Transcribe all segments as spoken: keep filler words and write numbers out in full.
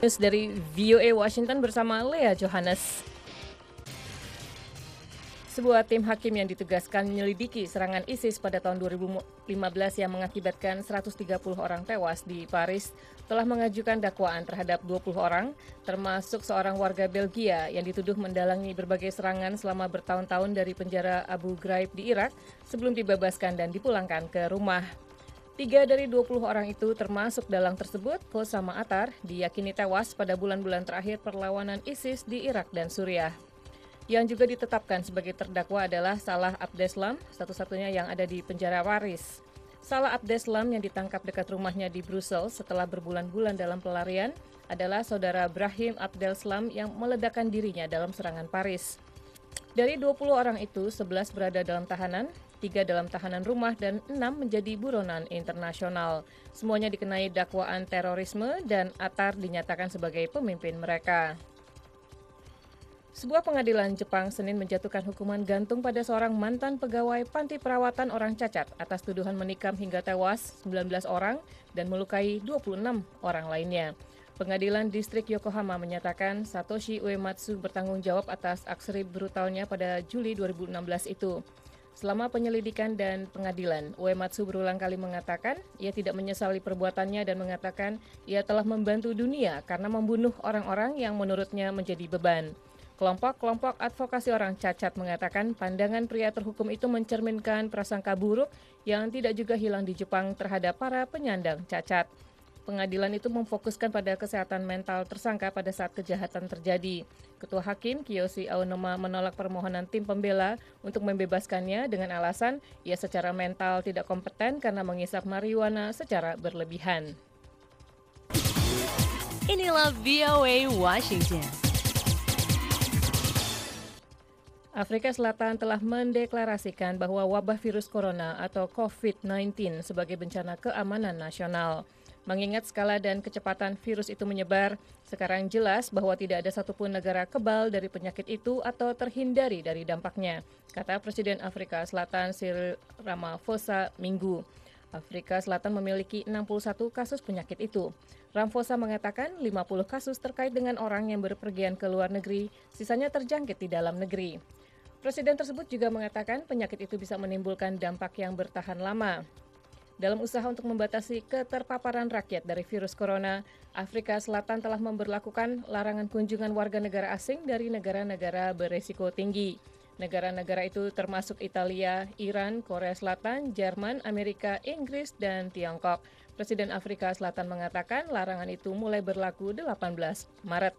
News dari V O A Washington bersama Lea Johannes. Sebuah tim hakim yang ditugaskan menyelidiki serangan ISIS pada tahun dua ribu lima belas yang mengakibatkan seratus tiga puluh orang tewas di Paris telah mengajukan dakwaan terhadap dua puluh orang, termasuk seorang warga Belgia yang dituduh mendalangi berbagai serangan selama bertahun-tahun dari penjara Abu Ghraib di Irak sebelum dibebaskan dan dipulangkan ke rumah. Tiga dari dua puluh orang itu termasuk dalang tersebut, Osama Attar, diyakini tewas pada bulan-bulan terakhir perlawanan ISIS di Irak dan Suriah. Yang juga ditetapkan sebagai terdakwa adalah Salah Abdeslam, satu-satunya yang ada di penjara Paris. Salah Abdeslam yang ditangkap dekat rumahnya di Brussels setelah berbulan-bulan dalam pelarian adalah saudara Brahim Abdeslam yang meledakkan dirinya dalam serangan Paris. Dari dua puluh orang itu, sebelas berada dalam tahanan, tiga dalam tahanan rumah, dan enam menjadi buronan internasional. Semuanya dikenai dakwaan terorisme dan Attar dinyatakan sebagai pemimpin mereka. Sebuah pengadilan Jepang Senin menjatuhkan hukuman gantung pada seorang mantan pegawai panti perawatan orang cacat atas tuduhan menikam hingga tewas sembilan belas orang dan melukai dua puluh enam orang lainnya. Pengadilan Distrik Yokohama menyatakan Satoshi Uematsu bertanggung jawab atas aksi brutalnya pada Juli dua ribu enam belas itu. Selama penyelidikan dan pengadilan, Uematsu berulang kali mengatakan ia tidak menyesali perbuatannya dan mengatakan ia telah membantu dunia karena membunuh orang-orang yang menurutnya menjadi beban. Kelompok-kelompok advokasi orang cacat mengatakan pandangan pria terhukum itu mencerminkan prasangka buruk yang tidak juga hilang di Jepang terhadap para penyandang cacat. Pengadilan itu memfokuskan pada kesehatan mental tersangka pada saat kejahatan terjadi. Ketua Hakim Kiyoshi Aonuma menolak permohonan tim pembela untuk membebaskannya dengan alasan ia secara mental tidak kompeten karena mengisap marijuana secara berlebihan. Inilah V O A Washington. Afrika Selatan telah mendeklarasikan bahwa wabah virus corona atau covid sembilan belas sebagai bencana keamanan nasional. Mengingat skala dan kecepatan virus itu menyebar, sekarang jelas bahwa tidak ada satupun negara kebal dari penyakit itu atau terhindari dari dampaknya, kata Presiden Afrika Selatan Cyril Ramaphosa Minggu. Afrika Selatan memiliki enam puluh satu kasus penyakit itu. Ramaphosa mengatakan lima puluh kasus terkait dengan orang yang berpergian ke luar negeri, sisanya terjangkit di dalam negeri. Presiden tersebut juga mengatakan penyakit itu bisa menimbulkan dampak yang bertahan lama. Dalam usaha untuk membatasi keterpaparan rakyat dari virus corona, Afrika Selatan telah memberlakukan larangan kunjungan warga negara asing dari negara-negara beresiko tinggi. Negara-negara itu termasuk Italia, Iran, Korea Selatan, Jerman, Amerika, Inggris, dan Tiongkok. Presiden Afrika Selatan mengatakan larangan itu mulai berlaku delapan belas Maret.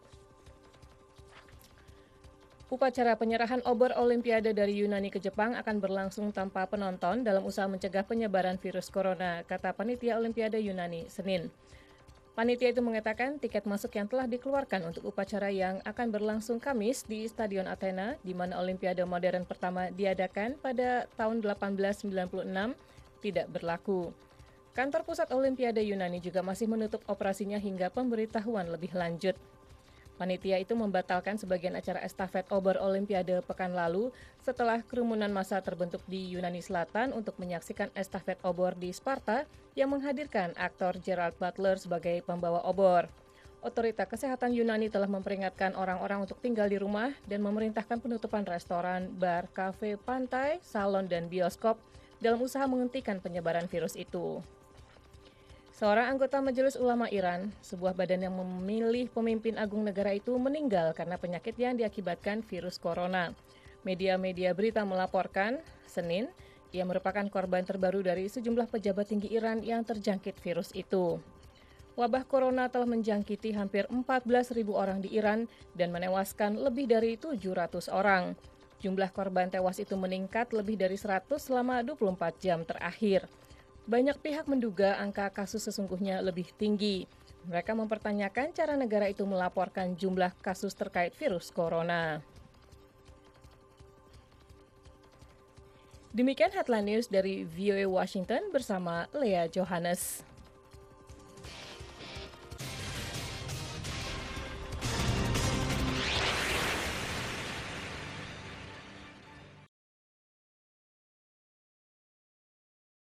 Upacara penyerahan obor Olimpiade dari Yunani ke Jepang akan berlangsung tanpa penonton dalam usaha mencegah penyebaran virus corona, kata Panitia Olimpiade Yunani Senin. Panitia itu mengatakan tiket masuk yang telah dikeluarkan untuk upacara yang akan berlangsung Kamis di Stadion Athena, di mana Olimpiade modern pertama diadakan pada tahun delapan belas sembilan puluh enam, tidak berlaku. Kantor Pusat Olimpiade Yunani juga masih menutup operasinya hingga pemberitahuan lebih lanjut. Panitia itu membatalkan sebagian acara estafet obor Olimpiade pekan lalu setelah kerumunan massa terbentuk di Yunani Selatan untuk menyaksikan estafet obor di Sparta yang menghadirkan aktor Gerard Butler sebagai pembawa obor. Otoritas Kesehatan Yunani telah memperingatkan orang-orang untuk tinggal di rumah dan memerintahkan penutupan restoran, bar, kafe, pantai, salon, dan bioskop dalam usaha menghentikan penyebaran virus itu. Seorang anggota Majelis Ulama Iran, sebuah badan yang memilih pemimpin agung negara itu meninggal karena penyakit yang diakibatkan virus corona. Media-media berita melaporkan, Senin, ia merupakan korban terbaru dari sejumlah pejabat tinggi Iran yang terjangkit virus itu. Wabah corona telah menjangkiti hampir empat belas ribu orang di Iran dan menewaskan lebih dari tujuh ratus orang. Jumlah korban tewas itu meningkat lebih dari seratus selama dua puluh empat jam terakhir. Banyak pihak menduga angka kasus sesungguhnya lebih tinggi. Mereka mempertanyakan cara negara itu melaporkan jumlah kasus terkait virus corona. Demikian headline news dari V O A Washington bersama Lea Johannes.